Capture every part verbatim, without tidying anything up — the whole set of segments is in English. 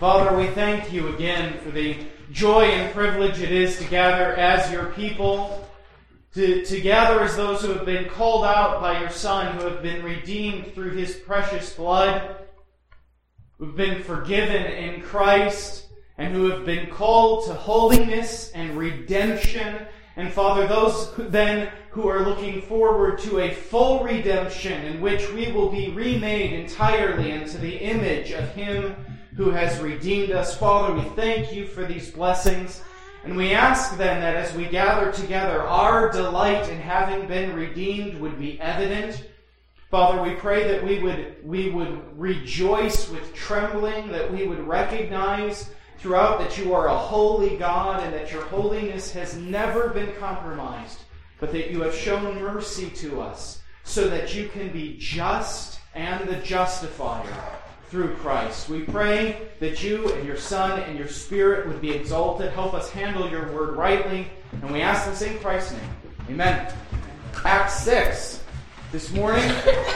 Father, we thank you again for the joy and privilege it is to gather as your people, to, to gather as those who have been called out by your Son, who have been redeemed through his precious blood, who have been forgiven in Christ, and who have been called to holiness and redemption. And Father, those who, then who are looking forward to a full redemption in which we will be remade entirely into the image of him who has redeemed us. Father, we thank you for these blessings. And we ask then that as we gather together, our delight in having been redeemed would be evident. Father, we pray that we would, we would rejoice with trembling, that we would recognize throughout that you are a holy God and that your holiness has never been compromised, but that you have shown mercy to us so that you can be just and the justifier through Christ. We pray that you and your Son and your Spirit would be exalted. Help us handle your word rightly. And we ask this in Christ's name. Amen. Acts six. This morning.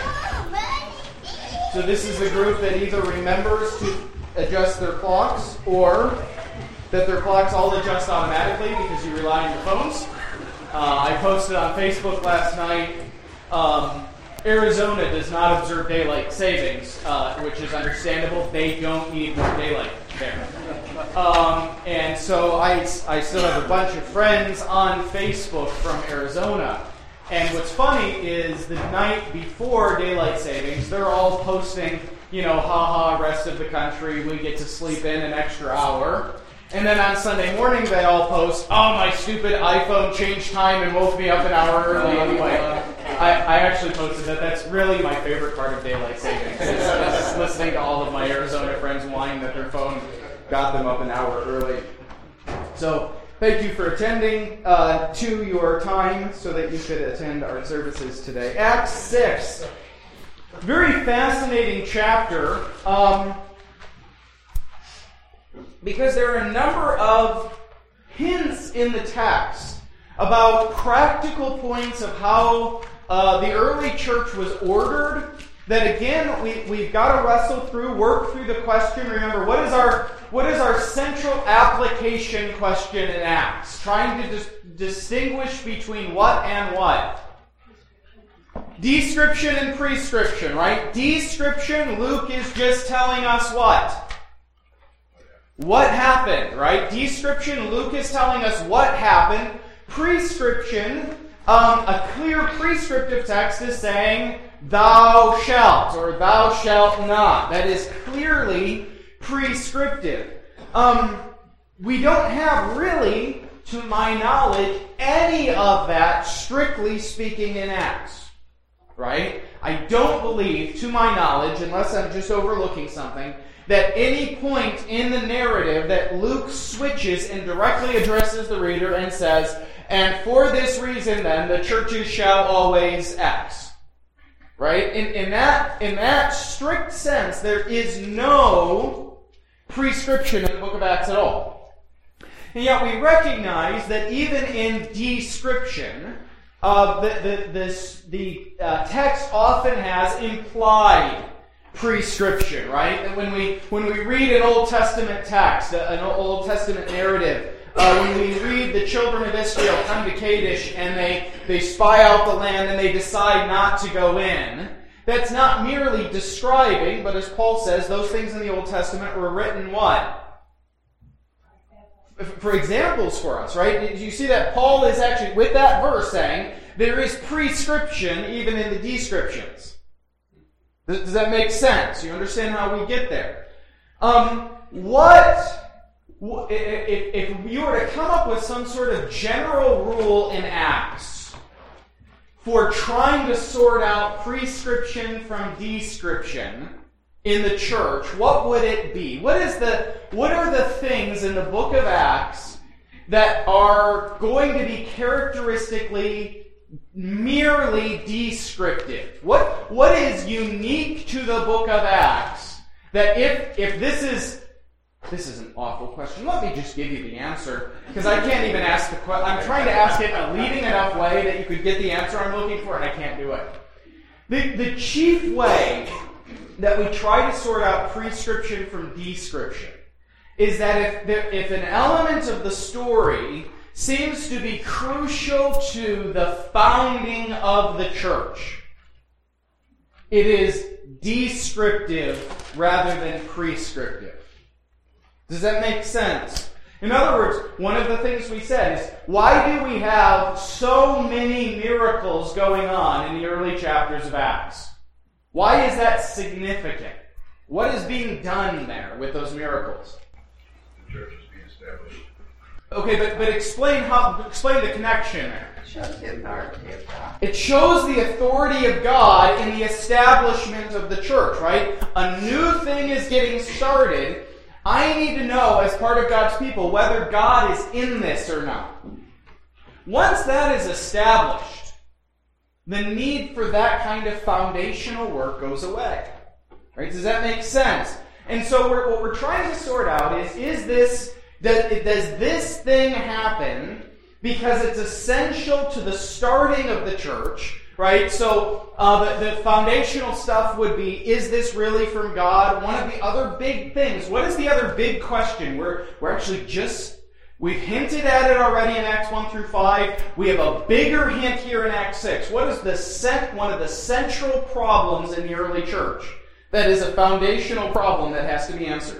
So this is the group that either remembers to adjust their clocks or that their clocks all adjust automatically because you rely on your phones. Uh, I posted on Facebook last night, um, Arizona does not observe daylight savings, uh, which is understandable. They don't need more daylight there. Um, and so I, I still have a bunch of friends on Facebook from Arizona. And what's funny is the night before daylight savings, they're all posting, you know, haha, rest of the country, we get to sleep in an extra hour. And then on Sunday morning, they all post, oh, my stupid iPhone changed time and woke me up an hour early anyway. I, I actually posted that. That's really my favorite part of daylight savings. Is just listening to all of my Arizona friends whine that their phone got them up an hour early. So thank you for attending uh, to your time so that you could attend our services today. Acts six. Very fascinating chapter. Um, because there are a number of hints in the text about practical points of how uh, the early church was ordered, that again, we, we've got to wrestle through, work through the question. Remember, what is our what is our central application question in Acts? Trying to dis- distinguish between what and what? Description and prescription, right? Description, Luke is just telling us what? What happened, right? Description, Luke is telling us what happened. Prescription, um, a clear prescriptive text is saying, thou shalt, or thou shalt not. That is clearly prescriptive. Um, we don't have really, to my knowledge, any of that, strictly speaking, in Acts. Right? I don't believe, to my knowledge, unless I'm just overlooking something, that any point in the narrative that Luke switches and directly addresses the reader and says, and for this reason then, the churches shall always X. Right? In, in that, in that strict sense, there is no prescription in the book of Acts at all. And yet we recognize that even in description, uh, the, the, this, the uh, text often has implied prescription, right? And when we when we read an Old Testament text, an Old Testament narrative, uh, when we read the children of Israel come to Kadesh and they, they spy out the land and they decide not to go in, that's not merely describing, but as Paul says, those things in the Old Testament were written what? For examples for us, right? You see that Paul is actually, with that verse, saying there is prescription even in the descriptions. Does that make sense? You understand how we get there? Um, what, if, if you were to come up with some sort of general rule in Acts for trying to sort out prescription from description in the church, what would it be? What is the, what are the things in the book of Acts that are going to be characteristically merely descriptive? What what is unique to the book of Acts that if if this is this is an awful question, let me just give you the answer, because I can't even ask the question. I'm trying to ask it in a leading enough way that you could get the answer I'm looking for, and I can't do it. The the chief way that we try to sort out prescription from description is that if, there, if an element of the story seems to be crucial to the founding of the church, it is descriptive rather than prescriptive. Does that make sense? In other words, one of the things we said is, why do we have so many miracles going on in the early chapters of Acts? Why is that significant? What is being done there with those miracles? The church is being established. Okay, but, but explain how explain the connection there. It shows the authority of God. It shows the authority of God in the establishment of the church, right? A new thing is getting started. I need to know, as part of God's people, whether God is in this or not. Once that is established, the need for that kind of foundational work goes away. Right? Does that make sense? And so we're, what we're trying to sort out is, is this, does, does this thing happen because it's essential to the starting of the church? Right? So uh, the, the foundational stuff would be, is this really from God? One of the other big things, what is the other big question? We're, we're actually just, we've hinted at it already in Acts one through five. We have a bigger hint here in Acts six. What is the cent, one of the central problems in the early church that is a foundational problem that has to be answered?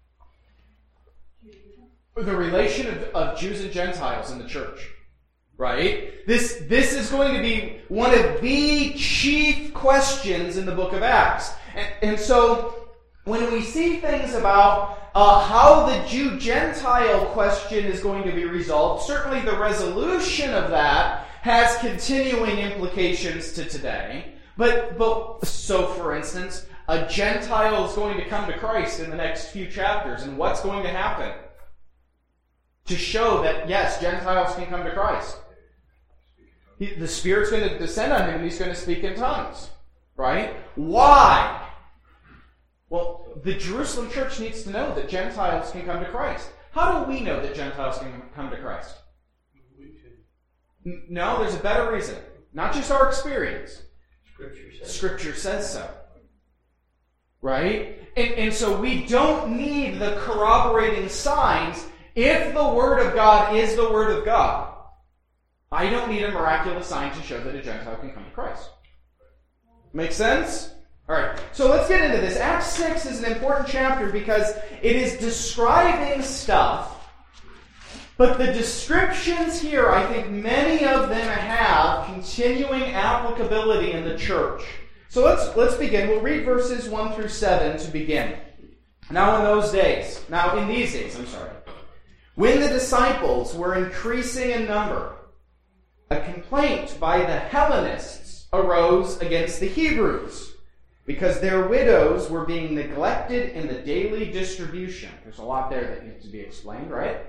The relation of, of Jews and Gentiles in the church. Right? This, this is going to be one of the chief questions in the book of Acts. And, and so, when we see things about uh, how the Jew-Gentile question is going to be resolved, certainly the resolution of that has continuing implications to today. But, but so, for instance, a Gentile is going to come to Christ in the next few chapters, and what's going to happen? To show that, yes, Gentiles can come to Christ. He, the Spirit's going to descend on him and he's going to speak in tongues. Right? Why? Well, the Jerusalem church needs to know that Gentiles can come to Christ. How do we know that Gentiles can come to Christ? No, there's a better reason. Not just our experience. Scripture says, Scripture says so. Right? And, and so we don't need the corroborating signs if the Word of God is the Word of God. I don't need a miraculous sign to show that a Gentile can come to Christ. Make sense? Alright, so let's get into this. Acts six is an important chapter because it is describing stuff, but the descriptions here, I think many of them have continuing applicability in the church. So let's let's begin. We'll read verses one through seven to begin. Now in those days, now in these days, I'm sorry, when the disciples were increasing in number, a complaint by the Hellenists arose against the Hebrews because their widows were being neglected in the daily distribution. There's a lot there that needs to be explained, right?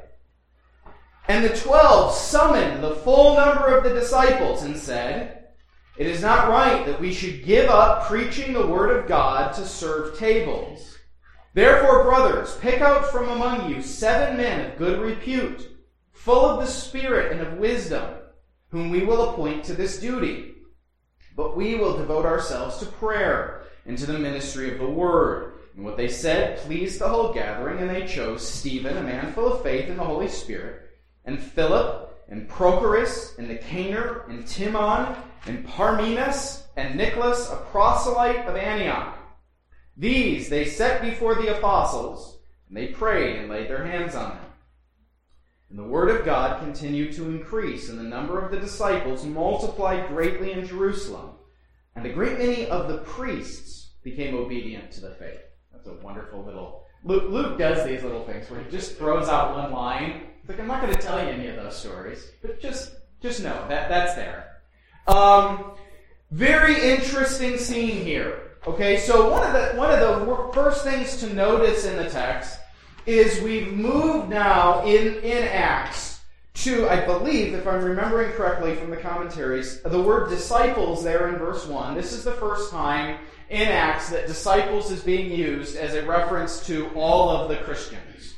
And the twelve summoned the full number of the disciples and said, "It is not right that we should give up preaching the word of God to serve tables. Therefore, brothers, pick out from among you seven men of good repute, full of the Spirit and of wisdom, whom we will appoint to this duty. But we will devote ourselves to prayer and to the ministry of the word." And what they said pleased the whole gathering, and they chose Stephen, a man full of faith in the Holy Spirit, and Philip, and Prochorus, and Nicanor, and Timon, and Parmenas, and Nicholas, a proselyte of Antioch. These they set before the apostles, and they prayed and laid their hands on them. And the word of God continued to increase, and the number of the disciples multiplied greatly in Jerusalem. And a great many of the priests became obedient to the faith. That's a wonderful little... Luke, Luke does these little things where he just throws out one line. It's like, I'm not going to tell you any of those stories, but just, just know that that's there. Um, very interesting scene here. Okay, so one of the one of the first things to notice in the text is we've moved now in, in Acts to, I believe, if I'm remembering correctly from the commentaries, the word disciples there in verse one. This is the first time in Acts that disciples is being used as a reference to all of the Christians.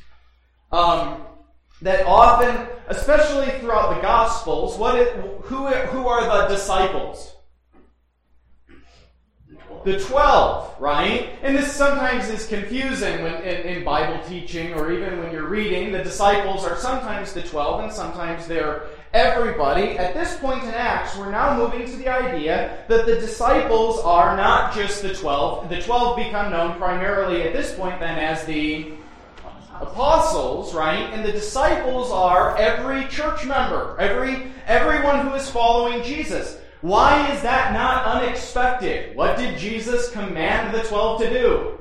Um, that often, especially throughout the Gospels, what it, who, who are the disciples? The twelve, right? And this sometimes is confusing when in, in Bible teaching or even when you're reading. The disciples are sometimes the twelve and sometimes they're everybody. At this point in Acts, we're now moving to the idea that the disciples are not just the twelve. The twelve become known primarily at this point then as the apostles, right? And the disciples are every church member, every everyone who is following Jesus. Why is that not unexpected? What did Jesus command the twelve to do?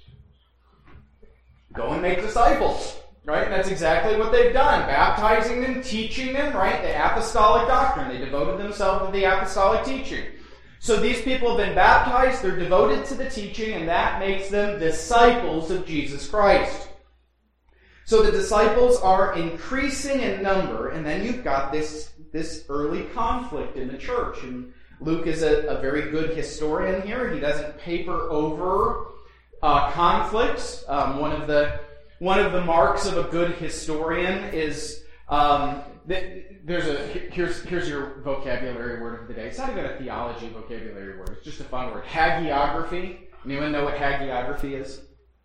Go and make disciples, right? And that's exactly what they've done, baptizing them, teaching them, right? The apostolic doctrine. They devoted themselves to the apostolic teaching. So these people have been baptized, they're devoted to the teaching, and that makes them disciples of Jesus Christ. So the disciples are increasing in number, and then you've got this, this early conflict in the church. And Luke is a, a very good historian here. He doesn't paper over uh, conflicts. Um, one of the one of the marks of a good historian is um, that there's a here's here's your vocabulary word of the day. It's not even a theology vocabulary word. It's just a fun word. Hagiography. Anyone know what hagiography is?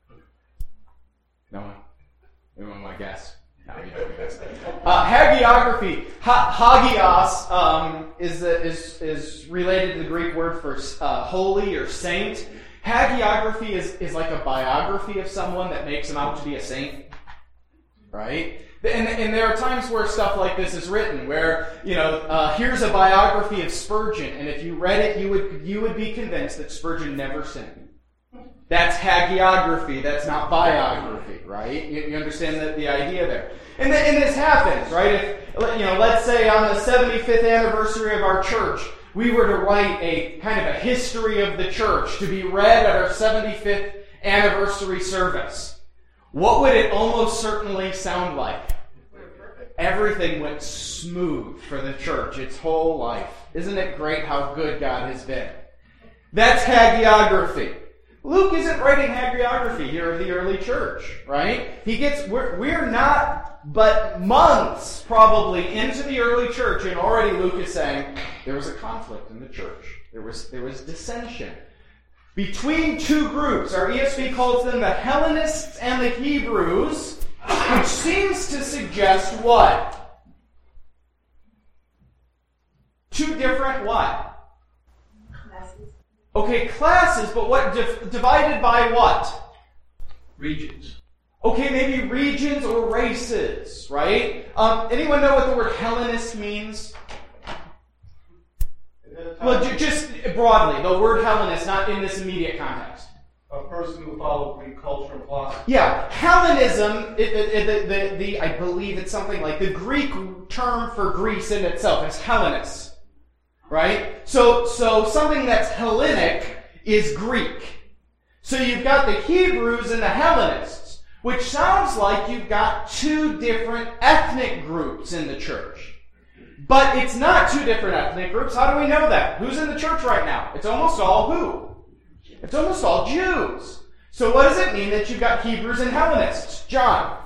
No one. Anyone want to guess? No, you don't guess. Uh, hagiography, ha- hagios, um, is, uh, is is related to the Greek word for uh, holy or saint. Hagiography is, is like a biography of someone that makes them out to be a saint, right? And, and there are times where stuff like this is written, where, you know, uh, here's a biography of Spurgeon, and if you read it, you would you would be convinced that Spurgeon never sinned. That's hagiography. That's not biography, right? You, you understand the, the idea there. And, the, and this happens, right? If, you know, let's say on the seventy-fifth anniversary of our church, we were to write a kind of a history of the church to be read at our seventy-fifth anniversary service. What would it almost certainly sound like? Everything went smooth for the church its whole life. Isn't it great how good God has been? That's hagiography. Luke isn't writing hagiography here of the early church, right? He gets, we're, we're not but months probably into the early church, and already Luke is saying there was a conflict in the church. There was, there was dissension between two groups. Our E S V calls them the Hellenists and the Hebrews, which seems to suggest what? Two different what? Okay, classes, but what? Div- divided by what? Regions. Okay, maybe regions or races, right? Um, anyone know what the word Hellenist means? Well, j- just broadly, the word Hellenist, not in this immediate context. A person who followed Greek culture and philosophy. Yeah, Hellenism, it, it, it, the, the, the, I believe it's something like the Greek term for Greece in itself is Hellenes. Right? So, so something that's Hellenic is Greek. So you've got the Hebrews and the Hellenists, which sounds like you've got two different ethnic groups in the church. But it's not two different ethnic groups. How do we know that? Who's in the church right now? It's almost all who? It's almost all Jews. So what does it mean that you've got Hebrews and Hellenists? John,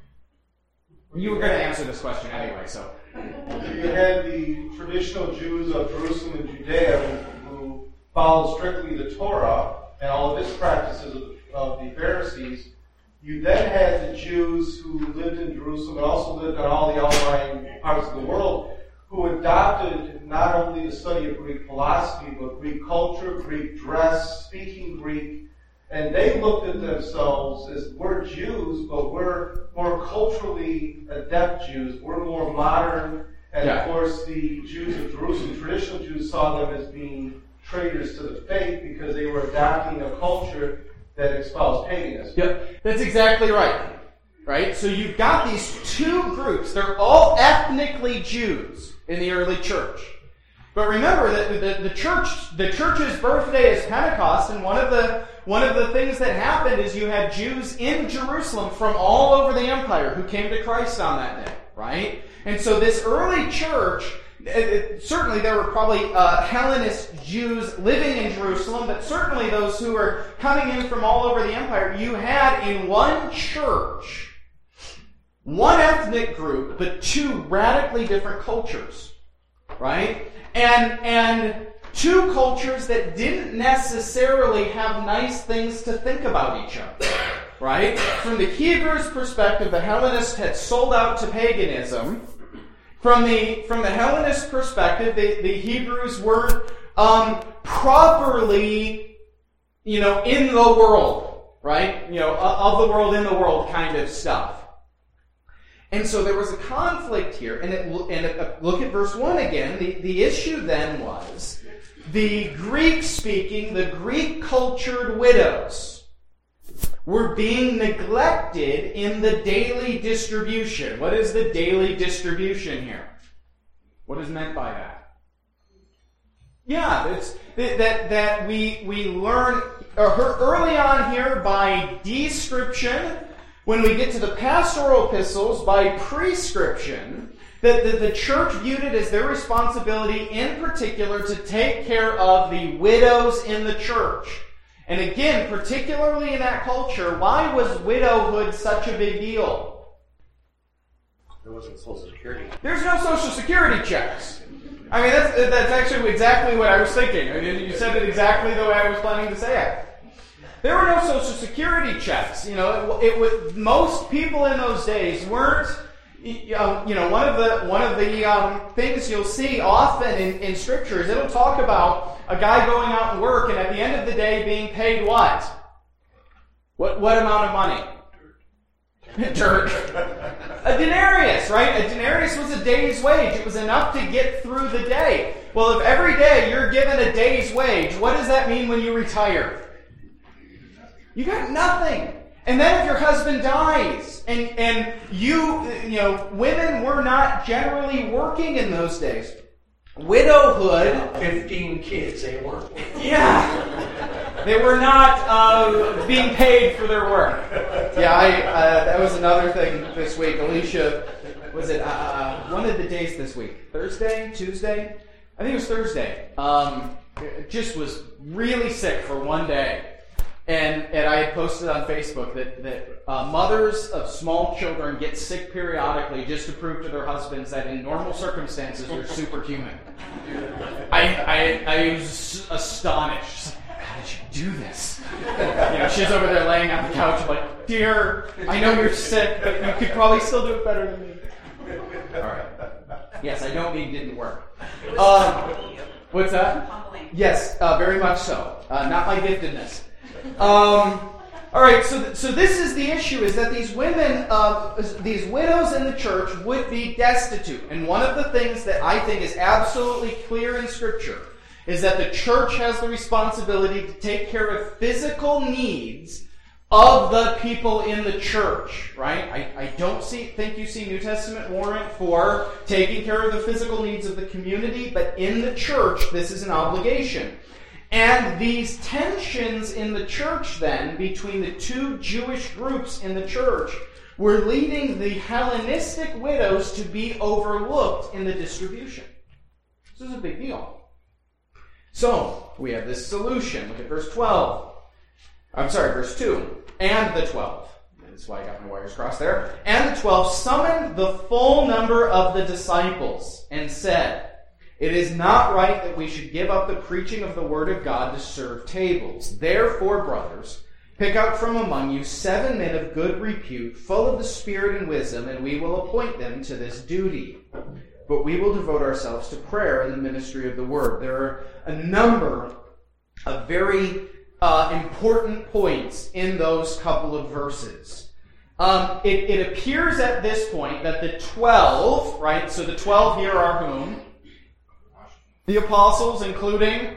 you were going to answer this question anyway, so... You had the traditional Jews of Jerusalem and Judea who, who followed strictly the Torah and all of its practices of, of the Pharisees. You then had the Jews who lived in Jerusalem and also lived in all the outlying parts of the world who adopted not only the study of Greek philosophy, but Greek culture, Greek dress, speaking Greek. And they looked at themselves as, we're Jews, but we're more culturally adept Jews. We're more modern. And yeah. Of course, the Jews of Jerusalem, traditional Jews, saw them as being traitors to the faith because they were adopting a culture that espoused paganism. Yep, that's exactly right. Right? So you've got these two groups. They're all ethnically Jews in the early church. But remember that the, the church, the church's birthday is Pentecost, and one of the one of the things that happened is you had Jews in Jerusalem from all over the empire who came to Christ on that day, right? And so this early church, it, it, certainly there were probably uh, Hellenist Jews living in Jerusalem, but certainly those who were coming in from all over the empire. You had in one church one ethnic group, but two radically different cultures, right? And and Two cultures that didn't necessarily have nice things to think about each other, right? From the Hebrews' perspective, the Hellenists had sold out to paganism. From the from the Hellenist perspective, the, the Hebrews weren't um, properly, you know, in the world, right? You know, of the world, in the world kind of stuff. And so there was a conflict here. And, it, and it, look at verse one again. The, the issue then was the Greek-speaking, the Greek-cultured widows were being neglected in the daily distribution. What is the daily distribution here? What is meant by that? Yeah, it's, that that we we learn early on here by description. When we get to the pastoral epistles, by prescription, that the, the church viewed it as their responsibility in particular to take care of the widows in the church. And again, particularly in that culture, why was widowhood such a big deal? There wasn't Social Security. There's no Social Security checks. I mean, that's that's actually exactly what I was thinking. I mean, you said it exactly the way I was planning to say it. There were no Social Security checks. You know, it, it was, most people in those days weren't. You know, one of the one of the um, things you'll see often in, in Scripture is it'll talk about a guy going out and work, and at the end of the day being paid what? What what amount of money? Dirt. A denarius, right? A denarius was a day's wage. It was enough to get through the day. Well, if every day you're given a day's wage, what does that mean when you retire? You got nothing. And then if your husband dies, and, and you, you know, women were not generally working in those days. Widowhood. Fifteen kids, they weren't. Yeah. They were not uh, being paid for their work. Yeah, I, uh, that was another thing this week. Alicia, was it, uh, one of the days this week? Thursday? Tuesday? I think it was Thursday. Um, just was really sick for one day. And and I had posted on Facebook that, that uh, mothers of small children get sick periodically just to prove to their husbands that in normal circumstances you're superhuman. I, I I was astonished. How did you do this? You know, she's over there laying on the couch like, dear, I know you're sick, but you could probably still do it better than me. All right. Yes, I don't mean didn't work. Um, what's that? Yes, uh, very much so. Uh, not my giftedness. Um, all right, so th- so this is the issue: is that these women, uh, these widows in the church, would be destitute. And one of the things that I think is absolutely clear in Scripture is that the church has the responsibility to take care of physical needs of the people in the church. Right? I, I don't see think you see New Testament warrant for taking care of the physical needs of the community, but in the church, this is an obligation. And these tensions in the church then, between the two Jewish groups in the church, were leading the Hellenistic widows to be overlooked in the distribution. This is a big deal. So, we have this solution. Look at verse twelve. I'm sorry, verse two. And the twelve. That's why I got my wires crossed there. And the twelve summoned the full number of the disciples and said, "It is not right that we should give up the preaching of the word of God to serve tables. Therefore, brothers, pick out from among you seven men of good repute, full of the Spirit and wisdom, and we will appoint them to this duty. But we will devote ourselves to prayer and the ministry of the word." There are a number of very uh, important points in those couple of verses. Um, it, it appears at this point that the twelve, right, so the twelve here are whom? The apostles, including,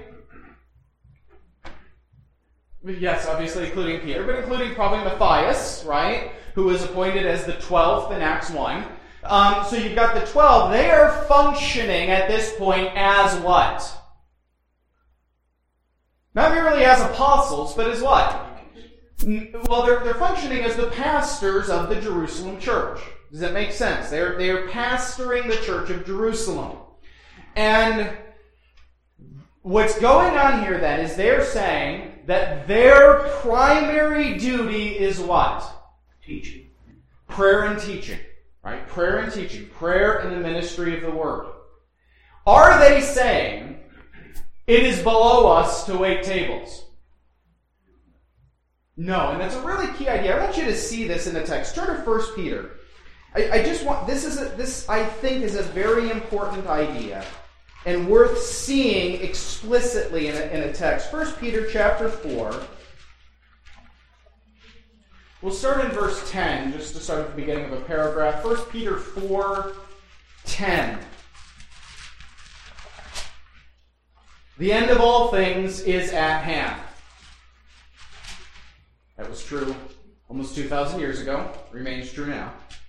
yes, obviously including Peter, but including probably Matthias, right, who was appointed as the twelfth in Acts one. Um, so you've got the twelve. They are functioning at this point as what? Not merely as apostles, but as what? Well, they're, they're functioning as the pastors of the Jerusalem church. Does that make sense? They're, they're pastoring the church of Jerusalem. And what's going on here then is they're saying that their primary duty is what? Teaching. Prayer and teaching. Right? Prayer and teaching. Prayer and the ministry of the word. Are they saying it is below us to wait tables. No, and that's a really key idea. I want you to see this in the text. Turn to First Peter. I, I just want, this is a, this I think is a very important idea and worth seeing explicitly in a, in a text. First Peter chapter four. We'll start in verse ten, just to start at the beginning of a paragraph. First Peter four, ten. The end of all things is at hand. That was true almost two thousand years ago. Remains true now.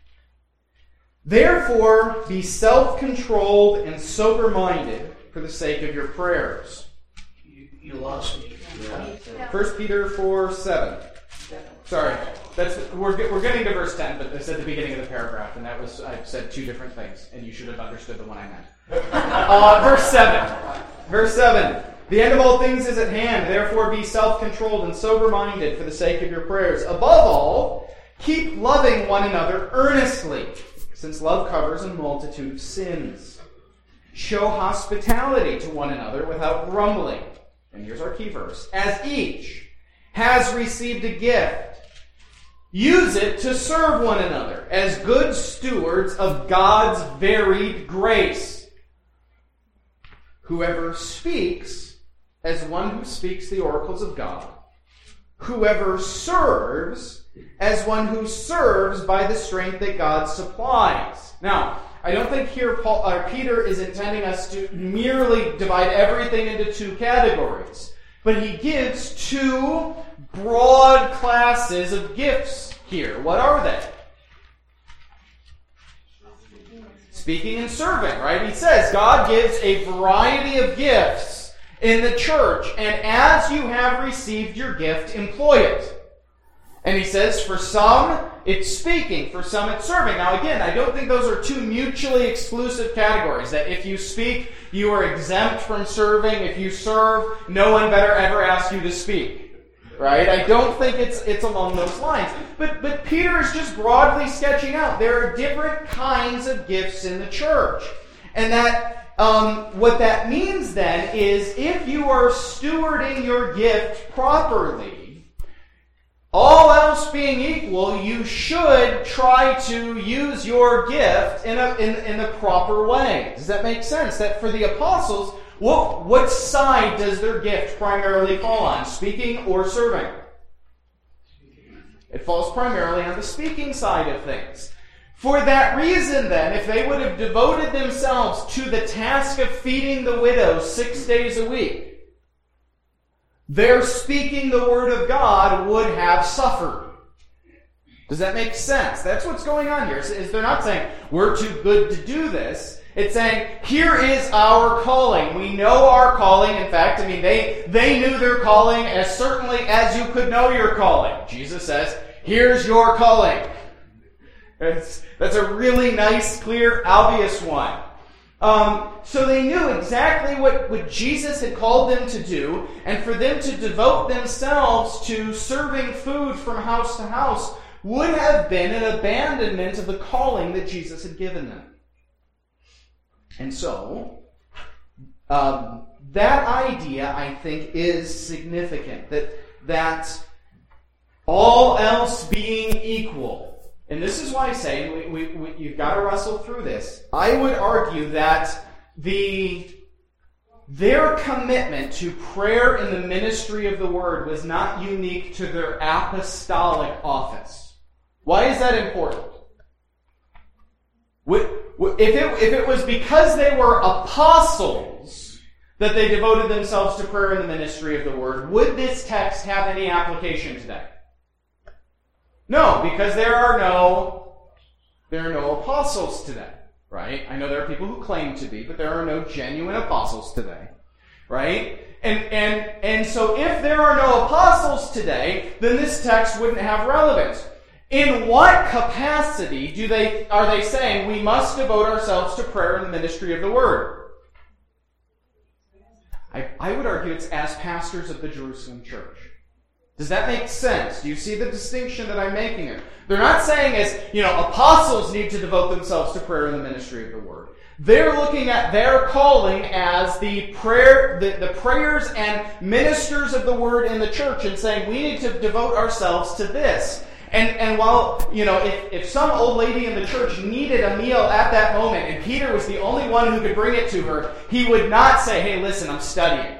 Therefore, be self-controlled and sober-minded for the sake of your prayers. You, you lost me. Yeah. First Peter four, seven. Sorry, that's we're we're getting to verse ten, but it's at the beginning of the paragraph, and that was I said two different things, and you should have understood the one I meant. uh, verse seven. Verse seven. The end of all things is at hand. Therefore, be self-controlled and sober-minded for the sake of your prayers. Above all, keep loving one another earnestly, since love covers a multitude of sins. Show hospitality to one another without grumbling. And here's our key verse. As each has received a gift, use it to serve one another as good stewards of God's varied grace. Whoever speaks, as one who speaks the oracles of God. Whoever serves, as one who serves by the strength that God supplies. Now, I don't think here Paul, uh, Peter is intending us to merely divide everything into two categories. But he gives two broad classes of gifts here. What are they? Speaking and serving, right? He says God gives a variety of gifts in the church, and as you have received your gift, employ it. And he says, for some, it's speaking. For some, it's serving. Now, again, I don't think those are two mutually exclusive categories. That if you speak, you are exempt from serving. If you serve, no one better ever ask you to speak. Right? I don't think it's it's along those lines. But, but Peter is just broadly sketching out. There are different kinds of gifts in the church. And that um, what that means then is if you are stewarding your gift properly, all else being equal, you should try to use your gift in, a, in, in the proper way. Does that make sense? That for the apostles, what, what side does their gift primarily fall on? Speaking or serving? It falls primarily on the speaking side of things. For that reason, then, if they would have devoted themselves to the task of feeding the widows six days a week, their speaking the word of God would have suffered. Does that make sense? That's what's going on here. Is they're not saying, we're too good to do this. It's saying, here is our calling. We know our calling. In fact, I mean, they, they knew their calling as certainly as you could know your calling. Jesus says, here's your calling. It's, that's a really nice, clear, obvious one. Um, so they knew exactly what, what Jesus had called them to do, and for them to devote themselves to serving food from house to house would have been an abandonment of the calling that Jesus had given them. And so, um, that idea, I think, is significant. That, that all else being equal, and this is why I say, we, we, we, you've got to wrestle through this. I would argue that the their commitment to prayer in the ministry of the Word was not unique to their apostolic office. Why is that important? If it, if it was because they were apostles that they devoted themselves to prayer in the ministry of the Word, would this text have any application today? No, because there are no, there are no apostles today, right? I know there are people who claim to be, but there are no genuine apostles today, right? And, and, and so if there are no apostles today, then this text wouldn't have relevance. In what capacity do they, are they saying we must devote ourselves to prayer in the ministry of the Word? I, I would argue it's as pastors of the Jerusalem church. Does that make sense? Do you see the distinction that I'm making here? They're not saying as, you know, apostles need to devote themselves to prayer in the ministry of the Word. They're looking at their calling as the prayer, the, the prayers and ministers of the word in the church and saying, we need to devote ourselves to this. And and while, you know, if, if some old lady in the church needed a meal at that moment and Peter was the only one who could bring it to her, he would not say, hey, listen, I'm studying.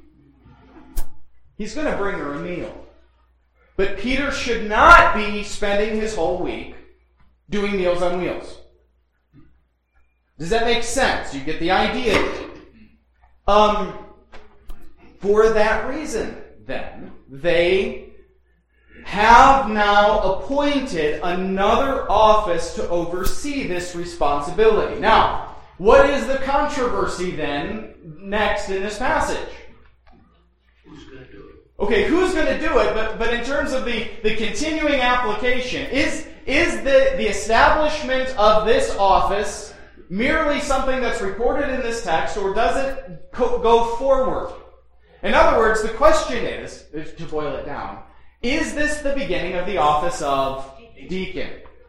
He's going to bring her a meal. But Peter should not be spending his whole week doing Meals on Wheels. Does that make sense? You get the idea. Um, for that reason, then, they have now appointed another office to oversee this responsibility. Now, what is the controversy then next in this passage? Who's going to do it? Okay, who's going to do it? But but in terms of the, the continuing application, is is the, the establishment of this office merely something that's recorded in this text, or does it co- go forward? In other words, the question is, to boil it down, is this the beginning of the office of deacon?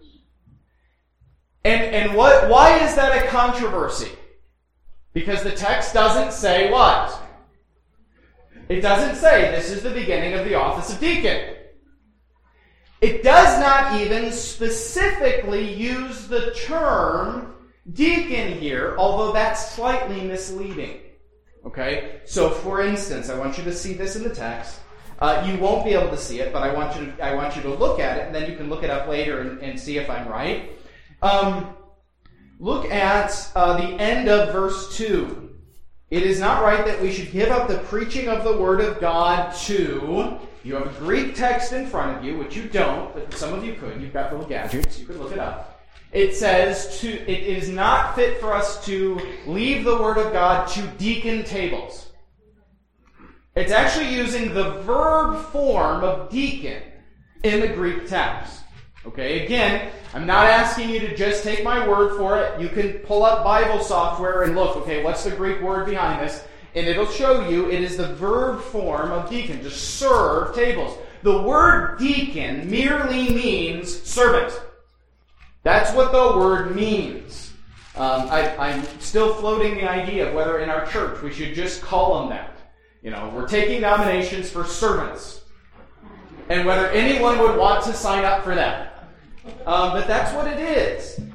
And and what? Why is that a controversy? Because the text doesn't say what? It doesn't say this is the beginning of the office of deacon. It does not even specifically use the term deacon here, although that's slightly misleading. Okay? So, for instance, I want you to see this in the text. Uh, you won't be able to see it, but I want you to, I want you to look at it, and then you can look it up later and, and see if I'm right. Um, look at uh, the end of verse two. It is not right that we should give up the preaching of the word of God to... You have a Greek text in front of you, which you don't, but some of you could. You've got little gadgets. You could look it up. It says, to, it is not fit for us to leave the word of God to deacon tables. It's actually using the verb form of deacon in the Greek text. Okay, again, I'm not asking you to just take my word for it. You can pull up Bible software and look, okay, what's the Greek word behind this? And it'll show you it is the verb form of deacon, to serve tables. The word deacon merely means servant. That's what the word means. Um, I, I'm still floating the idea of whether in our church we should just call them that. You know, we're taking nominations for servants. And whether anyone would want to sign up for that. Um, but that's what it is.